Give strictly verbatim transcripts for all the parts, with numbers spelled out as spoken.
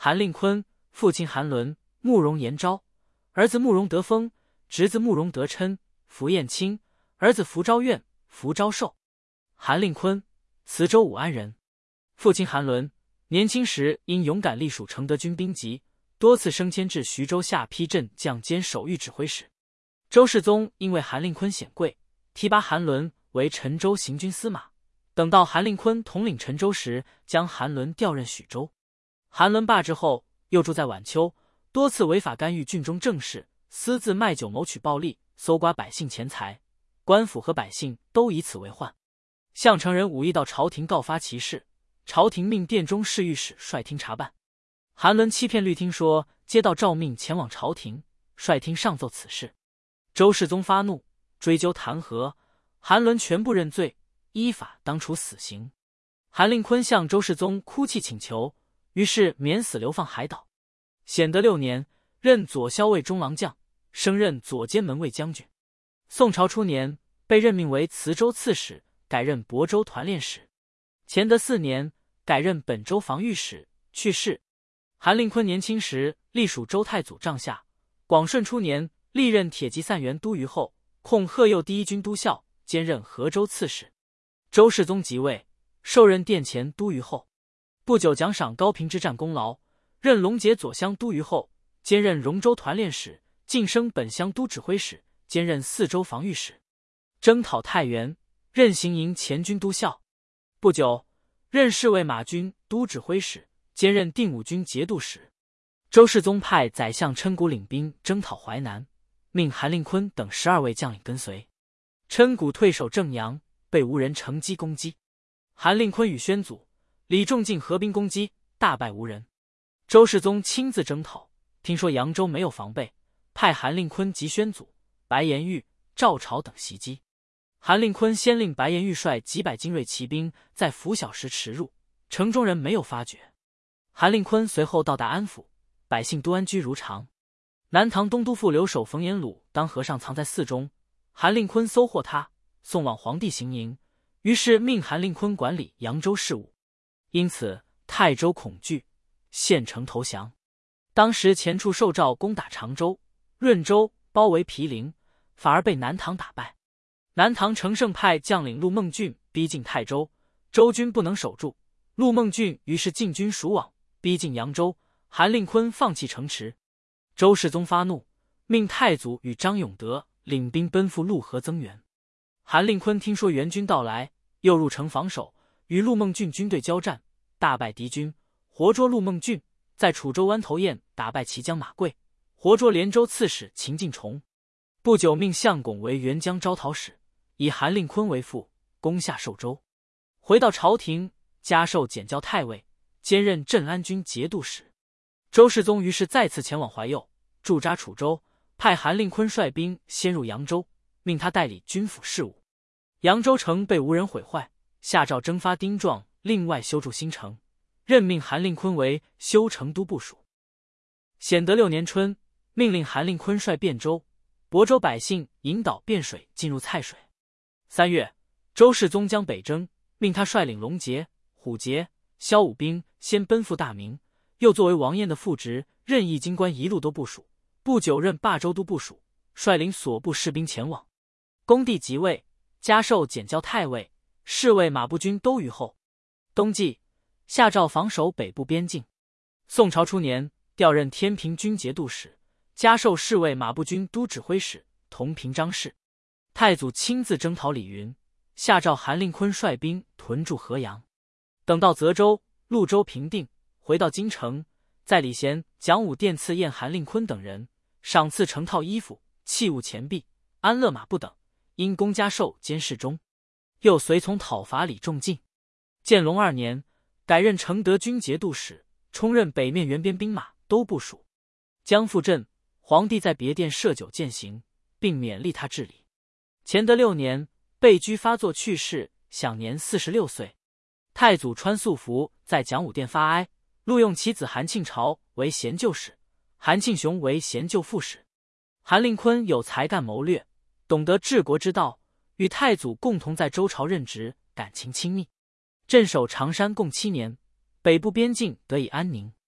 韩令坤，父亲韩伦，慕容延昭，儿子慕容德丰，侄子慕容德琛、符彦卿，儿子符昭愿、符昭寿。韩令坤，磁州武安人，父亲韩伦，年轻时因勇敢隶属承德军兵籍，多次升迁至徐州下邳镇将兼守御指挥使。周世宗因为韩令坤显贵，提拔韩伦为陈州行军司马。等到韩令坤统领陈州时，将韩伦调任许州。韩伦罢职后，又住在晚秋，多次违法干预郡中政事，私自卖酒谋取暴利，搜刮百姓钱财，官府和百姓都以此为患。项城人武义到朝廷告发其事，朝廷命殿中侍御史率厅查办。韩伦欺骗律厅说接到诏命前往朝廷，率厅上奏此事。周世宗发怒，追究弹劾，韩伦全部认罪，依法当处死刑。韩令坤向周世宗哭泣请求，于是免死流放海岛。显德六年，任左骁卫中郎将，升任左监门卫将军。宋朝初年，被任命为磁州刺史，改任亳州团练使。乾德四年，改任本州防御使，去世。韩令坤年轻时隶属周太祖帐下。广顺初年，历任铁骑散元都虞候，控贺右第一军都校，兼任河州刺史。周世宗即位，授任殿前都虞候。不久奖赏高平之战功劳，任龙节左乡都虞候，兼任荣州团练使，晋升本乡都指挥使，兼任四州防御使。征讨太原，任行营前军都校。不久，任侍卫马军都指挥使，兼任定武军节度使。周世宗派宰相琛谷领兵征讨淮南，命韩令坤等十二位将领跟随。琛谷退守正阳，被吴人乘机攻击。韩令坤与宣祖、李仲进合兵攻击，大败吴人。周世宗亲自征讨，听说扬州没有防备，派韩令坤及宣祖、白颜玉、赵朝等袭击。韩令坤先令白颜玉率几百精锐骑兵在拂晓时驰入，城中人没有发觉。韩令坤随后到达安抚，百姓都安居如常。南唐东都副留守冯延鲁当和尚藏在寺中，韩令坤搜获他，送往皇帝行营，于是命韩令坤管理扬州事务。因此泰州恐惧，献城投降。当时前处受诏攻打常州、润州，包围毗陵，反而被南唐打败。南唐乘胜派将领陆孟俊逼近泰州，州军不能守住，陆孟俊于是进军蜀往，逼近扬州。韩令坤放弃城池。周世宗发怒，命太祖与张永德领兵奔赴陆河增援。韩令坤听说援军到来，又入城防守，与陆孟俊军队交战，大败敌军，活捉陆孟俊，在楚州湾头堰打败骑将马贵，活捉连州刺史秦敬崇。不久命项拱为援江招讨使，以韩令坤为副，攻下寿州。回到朝廷，加授检校太尉，兼任镇安军节度使。周世宗于是再次前往怀右，驻扎楚州，派韩令坤率兵先入扬州，命他代理军府事务。扬州城被吴人毁坏，下诏征发丁壮，另外修筑新城，任命韩令坤为修城都部署。显德六年春，命令韩令坤率汴州、亳州百姓引导汴水进入蔡水。三月，周世宗将北征，命他率领龙节、虎节、萧武兵先奔赴大名，又作为王彦的副职，任义经官一路都部署。不久任霸州都部署，率领所部士兵前往。恭帝即位，加授检校太尉，侍卫马步军都虞候。冬季，下诏防守北部边境。宋朝初年，调任天平军节度使，加授侍卫马步军都指挥使，同平章事。太祖亲自征讨李云，下诏韩令坤率兵屯驻河阳。等到泽州、潞州平定，回到京城，在礼贤、讲武殿赐宴韩令坤等人，赏赐成套衣服、器物、钱币、安乐马步等，因公加授监视中。又随从讨伐李仲进。建隆二年，改任承德军节度使，充任北面援边兵马都部署。江复镇，皇帝在别殿设酒饯行，并勉励他治理。乾德六年，被居发作去世，享年四十六岁。太祖穿素服在讲武殿发哀，录用其子韩庆朝为贤旧使，韩庆雄为贤旧副使。韩令坤有才干谋略，懂得治国之道，与太祖共同在周朝任职，感情亲密。镇守常山共七年，北部边境得以安宁。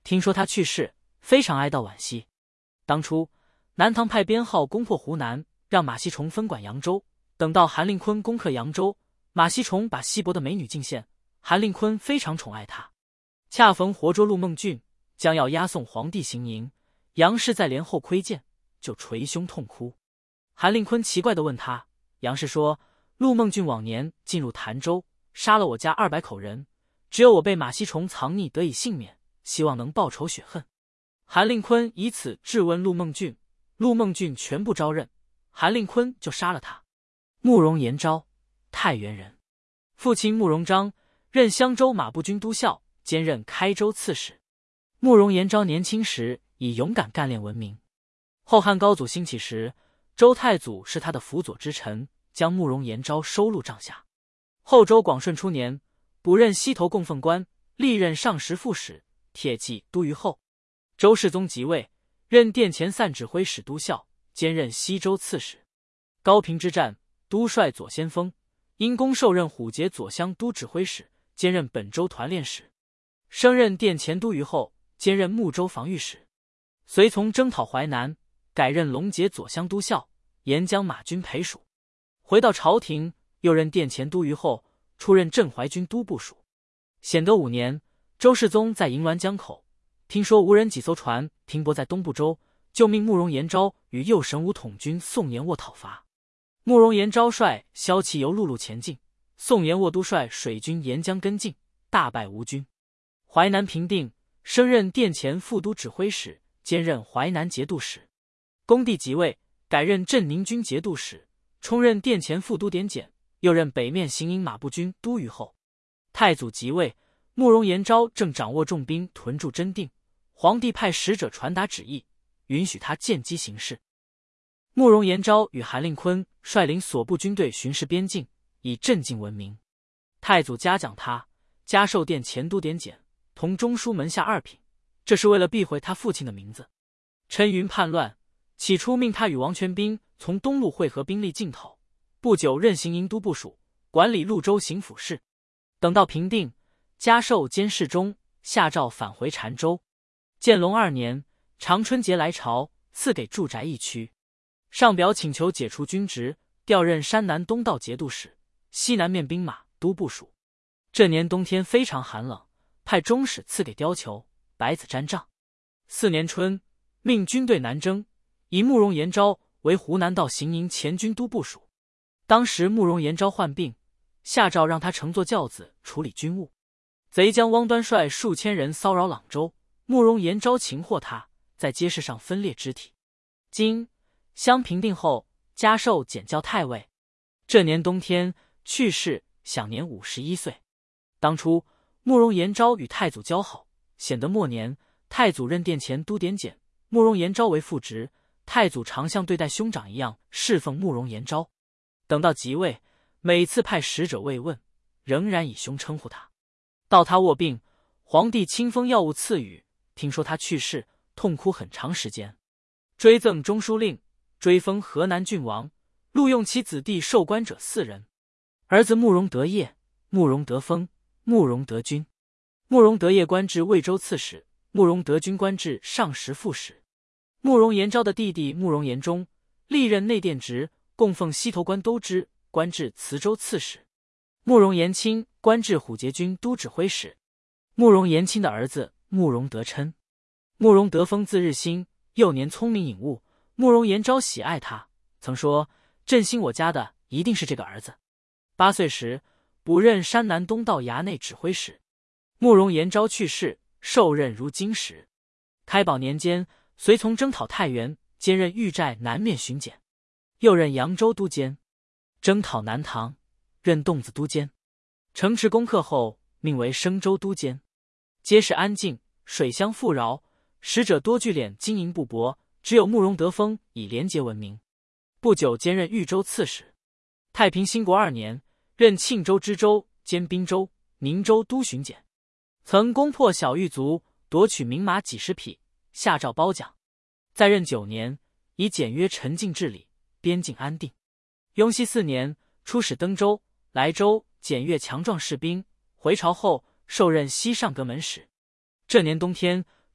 听说他去世，非常哀悼惋惜。当初南唐派编号攻破湖南，让马锡崇分管扬州。等到韩令坤攻克扬州，马锡崇把稀薄的美女进献，韩令坤非常宠爱她。恰逢活捉陆梦俊，将要押送皇帝行营，杨氏在帘后窥见，就捶胸痛哭。韩令坤奇怪地问他，杨氏说：陆梦俊往年进入潭州，杀了我家二百口人，只有我被马锡崇藏匿得以幸免，希望能报仇雪恨。韩令坤以此质问陆梦俊，陆梦俊全部招认，韩令坤就杀了他。慕容延昭，太原人，父亲慕容章，任襄州马步军都校，兼任开州刺史。慕容延昭年轻时以勇敢干练闻名。后汉高祖兴起时，周太祖是他的辅佐之臣，将慕容延昭收录帐下。后周广顺初年，补任西头供奉官，历任上食副使、铁骑都虞候。周世宗即位，任殿前散指挥使都校，兼任西州刺史。高平之战，都帅左先锋，因功受任虎节左乡都指挥使，兼任本州团练使。升任殿前都虞候，兼任睦州防御使。随从征讨淮南，改任龙节左乡都校，沿江马军陪属。回到朝廷，又任殿前都虞候，出任镇淮军都部署。显德五年，周世宗在银銮江口，听说无人几艘船停泊在东部州，就命慕容延昭与右神武统军宋延渥讨伐。慕容延昭率骁骑由陆路前进，宋延渥督率水军沿江跟进，大败吴军。淮南平定，升任殿前副都指挥使，兼任淮南节度使。恭帝即位，改任镇宁军节度使，充任殿前副都点检，又任北面行营马步军都虞候。太祖即位，慕容延昭正掌握重兵屯驻真定，皇帝派使者传达旨意，允许他见机行事。慕容延昭与韩令坤率领所部军队巡视边境，以镇静闻名。太祖嘉奖他，加授殿前都点检，同中书门下二品，这是为了避讳他父亲的名字。陈云叛乱，起初命他与王全斌从东路会合兵力进讨，不久任行营都部署，管理潞州行府事。等到平定，加授监视中，下诏返回澶州。建隆二年，长春节来朝，赐给住宅一区。上表请求解除军职，调任山南东道节度使，西南面兵马都部署。这年冬天非常寒冷，派中使赐给貂裘、白子毡帐。四年春，命军队南征，以慕容延昭为湖南道行营前军都部署。当时慕容延昭患病，下诏让他乘坐轿子处理军务。贼将汪端率数千人骚扰朗州，慕容延昭擒获他，在街市上分裂肢体。经襄平定后，加授检校太尉。这年冬天去世，享年五十一岁。当初慕容延昭与太祖交好，显德末年，太祖任殿前都点检，慕容延昭为副职，太祖常像对待兄长一样侍奉慕容延昭。等到即位，每次派使者慰问，仍然以兄称呼他。到他卧病，皇帝亲封药物赐予，听说他去世，痛哭很长时间，追赠中书令，追封河南郡王，录用其子弟授官者四人。儿子慕容德业、慕容德丰、慕容德均。慕容德业官至魏州刺史，慕容德均官至上食副使。慕容延昭的弟弟慕容延忠，历任内殿职，供奉西头官都知，官至磁州刺史。慕容延卿官至虎节军都指挥使。慕容延卿的儿子慕容德琛。慕容德丰字日新，幼年聪明颖悟，慕容延昭喜爱他，曾说振兴我家的一定是这个儿子。八岁时补任山南东道衙内指挥使。慕容延昭去世，受任如金石。开宝年间，随从征讨太原，兼任豫寨南面巡检，又任扬州都监。征讨南唐，任洞子都监。城池攻克后，命为升州都监。街市安静，水乡富饶，使者多聚敛，经营不薄，只有慕容德丰以廉洁闻名。不久兼任豫州刺史。太平兴国二年，任庆州知州，兼滨州、宁州都巡检。曾攻破小狱卒，夺取名马几十匹，下诏褒奖。在任九年，以简约沉静治理，边境安定。雍熙四年，出使登州、莱州，检阅强壮士兵。回朝后，受任西上阁门使。这年冬天，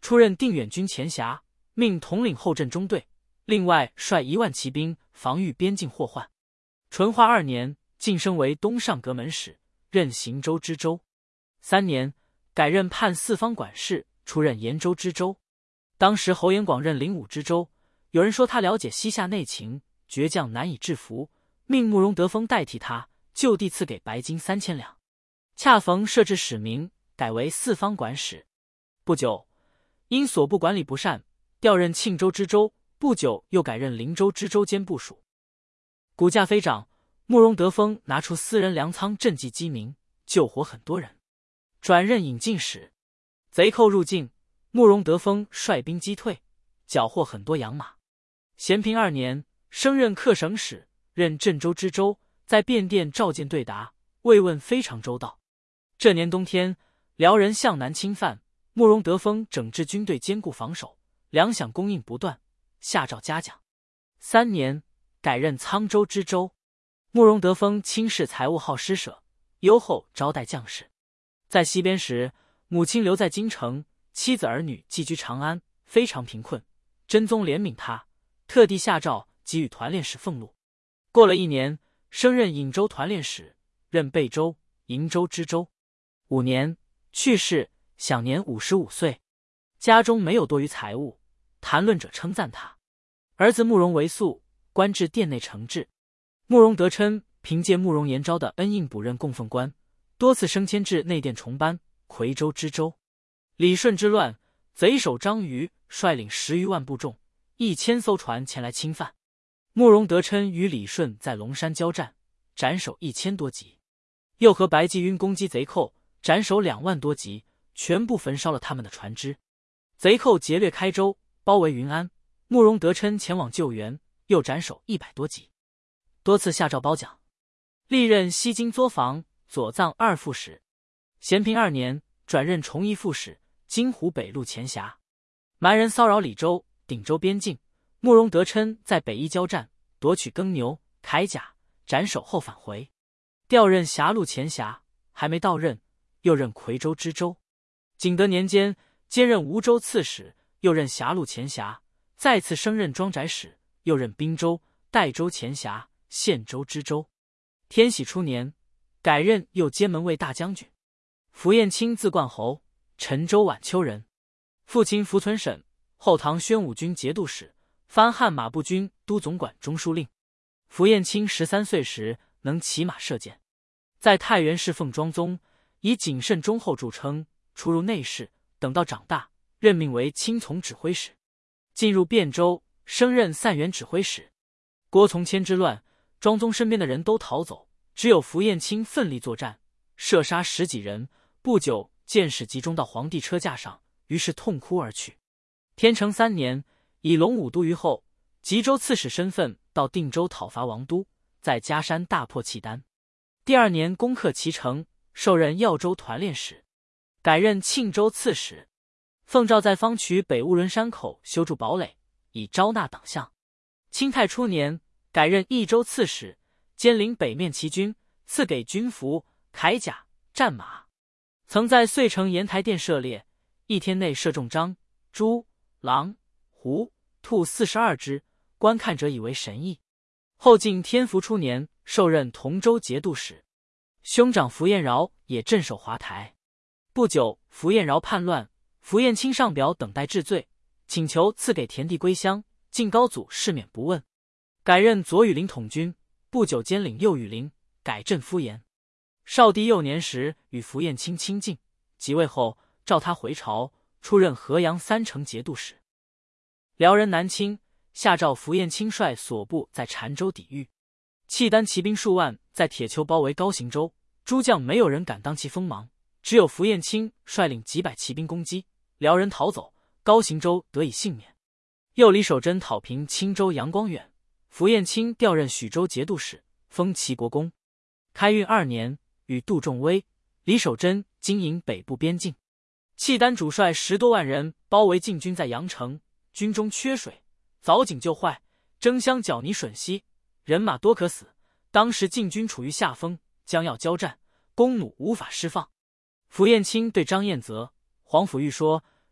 出任定远军前辖，命统领后镇中队，另外率一万骑兵防御边境祸患。淳化二年，晋升为东上阁门使，任行州知州。三年，改任判四方管事，出任延州知州。当时侯延广任灵武知州，有人说他了解西夏内情，倔强难以制服，命慕容德丰代替他，就地赐给白金三千两。恰逢设置使名，改为四方管使。不久，因所部管理不善，调任庆州知州。不久，又改任灵州知州兼部署。股价飞涨，慕容德丰拿出私人粮仓赈济饥民，救活很多人，转任引进使。贼寇入境，慕容德丰率兵击退，缴获很多养马。咸平二年，升任客省使，任镇州知州，在便殿召见对答，慰问非常周到。这年冬天，辽人向南侵犯，慕容德丰整治军队，坚固防守，粮饷供应不断，下诏嘉奖。三年，改任沧州知州。慕容德丰轻视财物，好施舍，优厚招待将士。在西边时，母亲留在京城，妻子儿女寄居长安，非常贫困。真宗怜悯他，特地下诏给予团练使俸禄。过了一年，升任颍州团练使，任贝州、瀛州知州。五年，去世，享年五十五岁。家中没有多余财物，谈论者称赞他。儿子慕容为素，官至殿内承制。慕容德琛凭借慕容延昭的恩应补任供奉官，多次升迁至内殿重班、夔州知州。李顺之乱，贼首张瑜率领十余万部众，一千艘船前来侵犯。慕容德琛与李顺在龙山交战，斩首一千多级。又和白继晕攻击贼寇，斩首两万多级，全部焚烧了他们的船只。贼寇劫掠开州，包围云安，慕容德琛前往救援，又斩首一百多级，多次下诏褒奖。历任西京作坊、左藏二副使。咸平二年，转任崇义副使，金湖北路前辖。蛮人骚扰李州、鼎州边境，慕容德琛在北一交战，夺取耕牛、铠甲，斩首后返回，调任狭路前辖。还没到任，又任夔州知州。景德年间，兼任梧州刺史，又任狭路前辖，再次升任庄宅使，又任滨州、代州前辖、献州知州。天禧初年，改任右监门卫大将军。符彦卿字冠侯，陈州宛丘人，父亲符存审，后唐宣武军节度使，藩汉马步军都总管中书令。符彦卿十三岁时能骑马射箭，在太原侍奉庄宗，以谨慎忠厚著称，出入内侍。等到长大，任命为青从指挥使，进入汴州，升任散原指挥使。郭从谦之乱，庄宗身边的人都逃走，只有符彦卿奋力作战，射杀十几人。不久，箭矢集中到皇帝车架上，于是痛哭而去。天成三年，以龙武都虞候、吉州刺史身份到定州讨伐王都，在嘉山大破契丹。第二年攻克其城，受任耀州团练使，改任庆州刺史。奉诏在方渠北乌伦山口修筑堡垒，以招纳党项。清太初年，改任益州刺史，兼领北面骑军，赐给军服、铠甲、战马。曾在遂城盐台殿射猎，一天内射中獐、猪、狼、狐、兔四十二只，观看者以为神异。后晋天福初年，受任同州节度使。兄长符彦饶也镇守华台。不久，符彦饶叛乱，符彦卿上表等待治罪，请求赐给田地归乡，晋高祖赦免不问。改任左羽林统军，不久兼领右羽林，改镇敷延。少帝幼年时与符彦卿亲近，即位后召他回朝，出任河阳三城节度使。辽人南侵，下诏符彦卿率所部在澶州抵御。契丹骑兵数万在铁丘包围高行州，诸将没有人敢当其锋芒，只有符彦卿率领几百骑兵攻击，辽人逃走，高行州得以幸免。又李守贞讨平青州杨光远，符彦卿调任许州节度使，封齐国公。开运二年，与杜仲威、李守贞经营北部边境。契丹主帅十多万人包围晋军在阳城，军中缺水，凿井就坏，争相搅泥吮吸，人马多可死。当时晋军处于下风，将要交战，弓弩无法释放。符彦卿对张彦泽、黄甫玉说：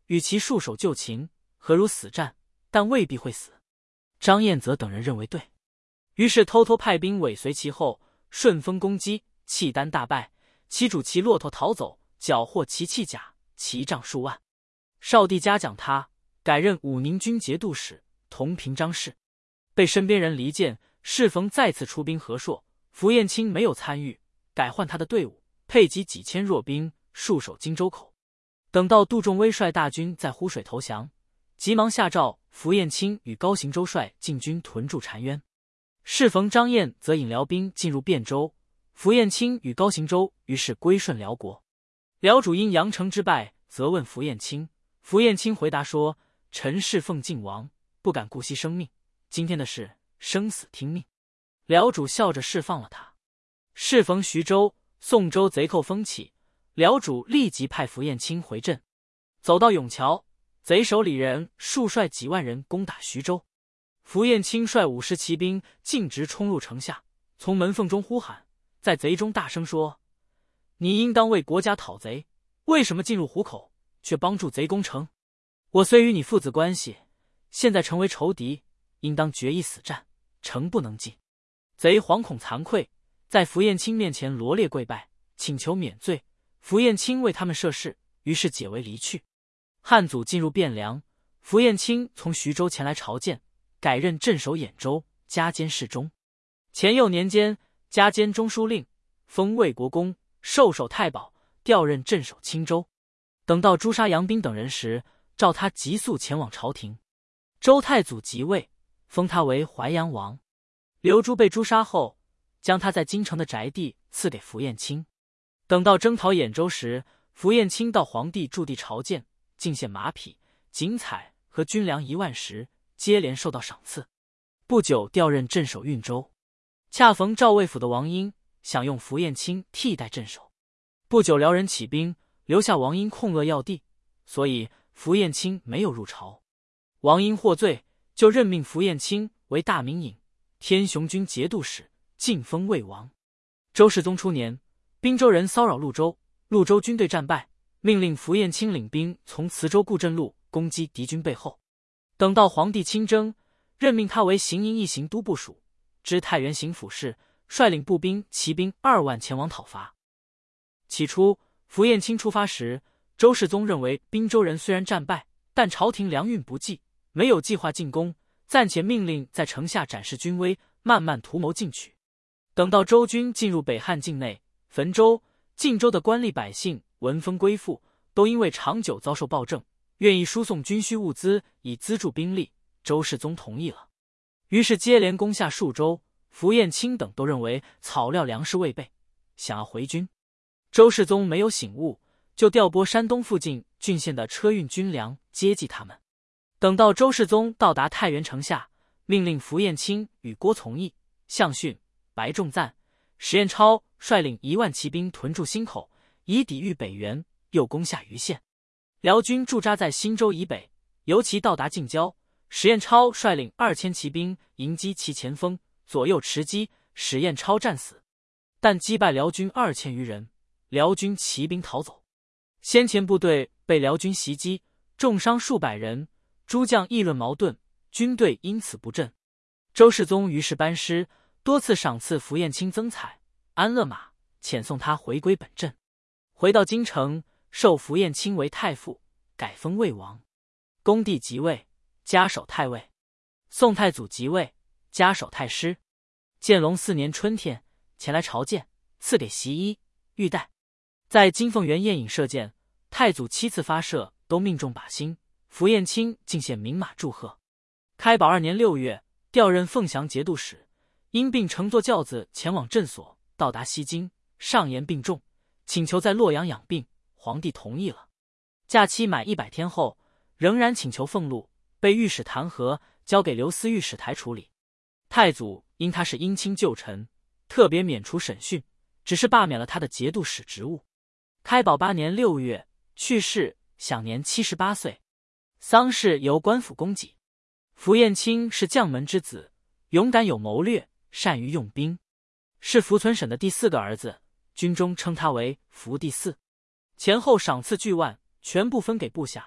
与其束手就擒，何如死战？但未必会死。张彦泽等人认为对，于是偷偷派兵尾随其后，顺风攻击，契丹大败，其主骑骆驼逃走，缴获其器甲，其帐数万。少帝嘉奖他，改任武宁军节度使，同平章事。被身边人离间，适逢再次出兵和硕，符彦卿没有参与，改换他的队伍，配给几千弱兵，戍守荆州口。等到杜仲威率大军在湖水投降，急忙下诏符彦卿与高行周率进军屯驻澶渊。适逢张燕则引辽兵进入汴州，符彦卿与高行周于是归顺辽国。辽主因阳城之败，责问符彦卿。符彦卿回答说：“臣侍奉晋王，不敢顾惜生命，今天的事生死听命。”辽主笑着释放了他。适逢徐州、宋州贼寇风起，辽主立即派符彦卿回镇。走到永桥，贼首里人数率几万人攻打徐州。符彦卿率五十骑兵径直冲入城下，从门缝中呼喊，在贼中大声说：“你应当为国家讨贼，为什么进入虎口，却帮助贼攻城？我虽与你父子关系，现在成为仇敌，应当决一死战，诚不能进。”贼惶恐惭愧，在符彦卿面前罗列跪拜，请求免罪。符彦卿为他们设事，于是解围离去。汉祖进入汴梁，符彦卿从徐州前来朝见，改任镇守兖州，加监侍中。乾佑年间，加监中书令，封魏国公，授守太保，调任镇守青州。等到诛杀杨斌等人时，召他急速前往朝廷。周太祖即位，封他为淮阳王。刘珠被诛杀后，将他在京城的宅地赐给符彦卿。等到征讨兖州时，符彦卿到皇帝驻地朝见，进献马匹、锦彩和军粮一万石，接连受到赏赐。不久调任镇守运州。恰逢赵魏府的王英想用符彦卿替代镇守，不久辽人起兵，留下王英控扼要地，所以符彦卿没有入朝。王英获罪，就任命符彦卿为大名尹、天雄军节度使，晋封魏王。周世宗初年，滨州人骚扰潞州，潞州军队战败，命令符彦卿领兵从磁州固镇路攻击敌军背后。等到皇帝亲征，任命他为行营一行都部署，知太原行府事，率领步兵、骑兵二万前往讨伐。起初，符彦卿出发时，周世宗认为滨州人虽然战败，但朝廷粮运不济，没有计划进攻，暂且命令在城下展示军威，慢慢图谋进取。等到周军进入北汉境内，汾州、晋州的官吏百姓闻风归附，都因为长久遭受暴政，愿意输送军需物资以资助兵力，周世宗同意了。于是接连攻下数州，符彦卿等都认为草料粮食未备，想要回军。周世宗没有醒悟，就调拨山东附近郡县的车运军粮接济他们。等到周世宗到达太原城下，命令符彦卿与郭从义、项训、白仲赞、史彦超率领一万骑兵屯驻新口，以抵御北援，又攻下余县。辽军驻扎在新州以北，尤其到达近郊，史彦超率领二千骑兵迎击其前锋，左右持击，史彦超战死，但击败辽军二千余人，辽军骑兵逃走。先前部队被辽军袭击，重伤数百人，诸将议论矛盾，军队因此不振。周世宗于是班师，多次赏赐符彦卿增彩、安乐马，遣送他回归本镇。回到京城，授符彦卿为太傅，改封魏王。恭帝即位，加守太尉。宋太祖即位，加守太师。建隆四年春天，前来朝见，赐给袭衣、玉带。在金凤园宴饮射箭，太祖七次发射都命中靶心，符彦卿进献名马祝贺。开宝二年六月，调任凤翔节度使，因病乘坐轿子前往镇所，到达西京，上言病重，请求在洛阳养病，皇帝同意了。假期满一百天后，仍然请求俸禄，被御史弹劾，交给刘司御史台处理。太祖因他是姻亲旧臣，特别免除审讯，只是罢免了他的节度使职务。开宝八年六月去世，享年七十八岁。丧事由官府供给。符彦卿是将门之子，勇敢有谋略，善于用兵，是符存审的第四个儿子，军中称他为符第四。前后赏赐巨万，全部分给部下，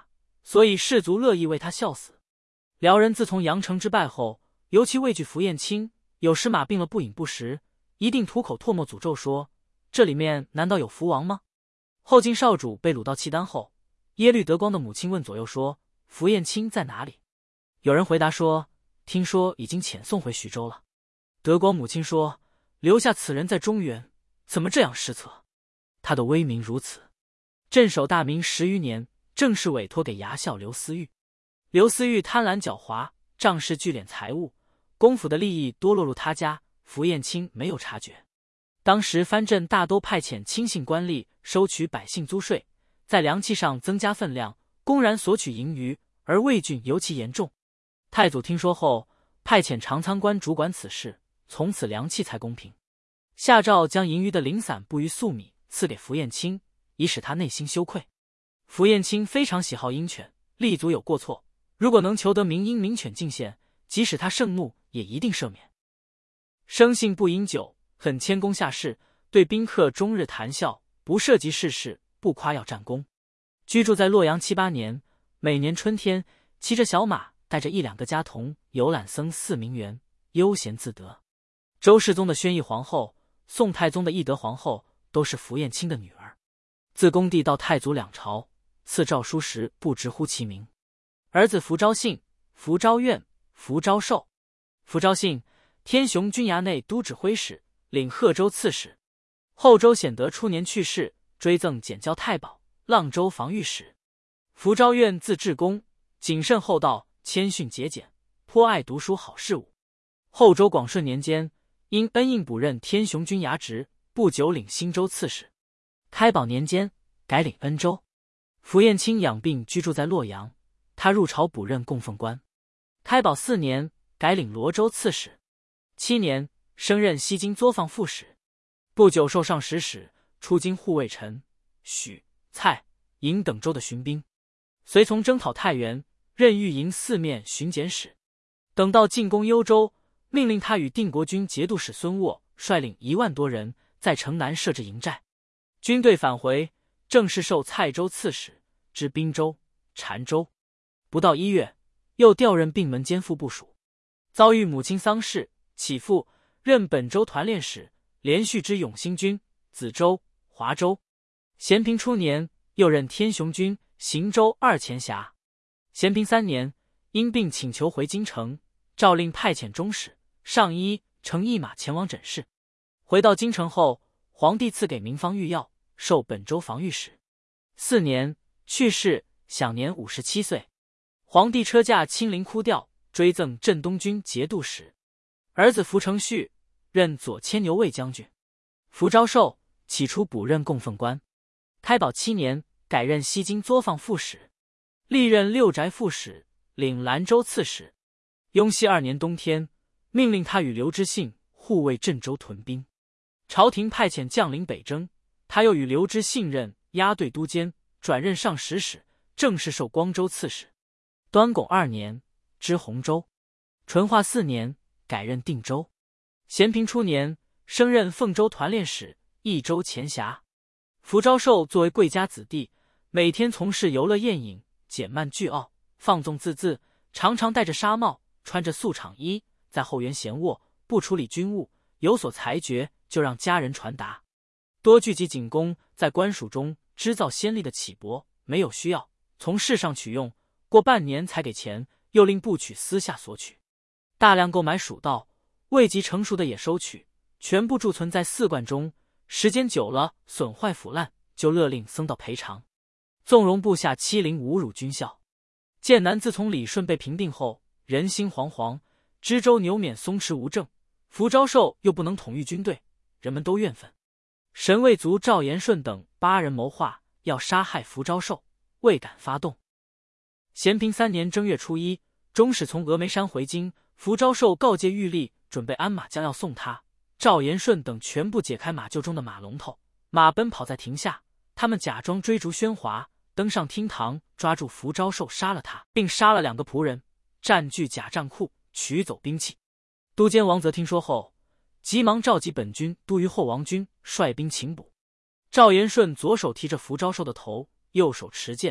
所以士卒乐意为他效死。辽人自从阳城之败后，尤其畏惧符彦卿，有时马病了不饮不食，一定吐口唾沫诅咒说：这里面难道有福王吗？后晋少主被掳到契丹后，耶律德光的母亲问左右说：符彦卿在哪里？有人回答说：听说已经遣送回徐州了。德光母亲说：留下此人在中原，怎么这样失策？他的威名如此，镇守大明十余年，正是委托给牙校刘思玉。刘思玉贪婪狡猾，仗势聚敛财物，公府的利益多落入他家，符彦卿没有察觉。当时藩镇大都派遣亲信官吏收取百姓租税，在粮器上增加分量，公然索取盈余，而魏郡尤其严重。太祖听说后，派遣长仓官主管此事，从此粮器才公平。下诏将盈余的零散布于粟米赐给符彦卿，以使他内心羞愧。符彦卿非常喜好鹰犬，立足有过错，如果能求得名鹰名犬进献，即使他盛怒，也一定赦免。生性不饮酒，很谦恭下士，对宾客终日谈笑，不涉及世事，不夸耀战功。居住在洛阳七八年，每年春天骑着小马，带着一两个家童游览僧寺名园，悠闲自得。周世宗的宣义皇后、宋太宗的懿德皇后都是符彦卿的女儿。自恭帝到太祖两朝，赐诏书时不直呼其名。儿子符昭信、符昭愿、符昭寿。符昭信，天雄军衙内都指挥使，领贺州刺史。后周显德初年去世，追赠检校太保、阆州防御使。符昭愿字至公，谨慎厚道，谦逊节俭，颇爱读书好事务。后周广顺年间，因恩应补任天雄军衙职，不久领新州刺史。开宝年间，改领恩州。符彦卿养病居住在洛阳，他入朝补任供奉官。开宝四年，改领罗州刺史。七年，升任西京作坊副使。不久授上使使，出京护卫陈、许、蔡、颍等州的巡兵，随从征讨太原，任御营四面巡检使。等到进攻幽州，命令他与定国军节度使孙沃率领一万多人，在城南设置营寨。军队返回，正式授蔡州刺史，知滨州、澶州。不到一月，又调任并门监副部署。遭遇母亲丧事，起复，任本州团练使，连续知永兴军、梓州、华州。咸平初年，又任天雄军、邢州二前辖。咸平三年，因病请求回京城，诏令派遣中使、上衣乘一马前往诊视。回到京城后，皇帝赐给名方御药，授本州防御使。四年去世，享年五十七岁。皇帝车驾亲临哭吊，追赠镇东军节度使。儿子符承绪任左牵牛卫将军。符昭寿起初补任供奉官。开宝七年，改任西京作坊副使，历任六宅副使，领兰州刺史。雍熙二年冬天，命令他与刘知信护卫镇州屯兵。朝廷派遣将领北征，他又与刘知信任押队都监，转任上使使，正式授光州刺史。端拱二年，知洪州。淳化四年，改任定州。咸平初年，升任凤州团练使，益州前辖。符昭寿作为贵家子弟，每天从事游乐宴饮，减慢倨傲，放纵自恣，常常戴着纱帽，穿着素氅衣，在后园闲卧，不处理军务，有所裁决就让家人传达。多聚集警工，在官署中织造先例的起帛，没有需要，从市上取用，过半年才给钱，又令部曲私下索取。大量购买蜀道，未及成熟的也收取，全部贮存在寺观中，时间久了损坏腐烂，就勒令僧道赔偿。纵容部下欺凌侮辱军校。剑南自从李顺被平定后，人心惶惶，知州牛勉松弛无政，符昭寿又不能统御军队，人们都怨愤。神卫卒赵延顺等八人谋划要杀害符昭寿，未敢发动。咸平三年正月初一，中使从峨眉山回京，符昭寿告诫玉立，准备鞍马将要送他。赵延顺等全部解开马厩中的马龙头，马奔跑在亭下，他们假装追逐喧哗，登上厅堂，抓住符昭寿，杀了他，并杀了两个仆人，占据假战库，取走兵器。都监王泽听说后，急忙召集本军都虞后王军，率兵擒捕。赵延顺左手提着符昭寿的头，右手持剑，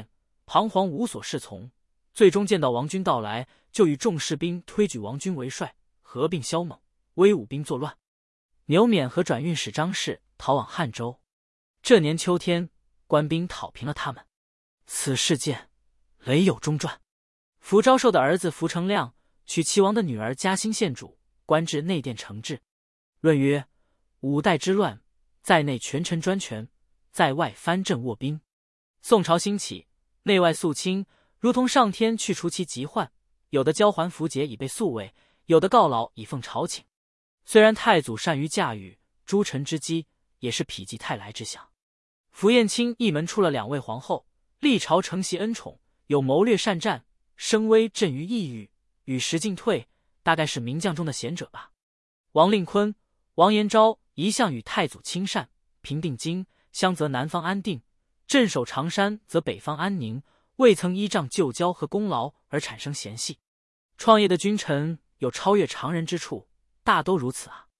彷徨无所适从，最终见到王军到来，就与众士兵推举王军为帅，合并萧猛，威武兵作乱。牛勉和转运使张氏逃往汉州。这年秋天，官兵讨平了他们。此事件雷有中传。符昭寿的儿子符成亮娶齐王的女儿嘉兴县主，官至内殿承制。论曰：五代之乱，在内权臣专权，在外藩镇握兵。宋朝兴起，内外肃清，如同上天去除其疾患，有的交还符节以备宿卫，有的告老以奉朝请。虽然太祖善于驾驭，诸臣之机也是否极泰来之想。符彦卿一门出了两位皇后，历朝承袭恩宠，有谋略善战，声威震于异域，与时进退，大概是名将中的贤者吧。王令坤、王延昭一向与太祖亲善，平定荆襄则南方安定，镇守常山则北方安宁，未曾依仗旧交和功劳而产生嫌隙。创业的君臣有超越常人之处，大都如此啊。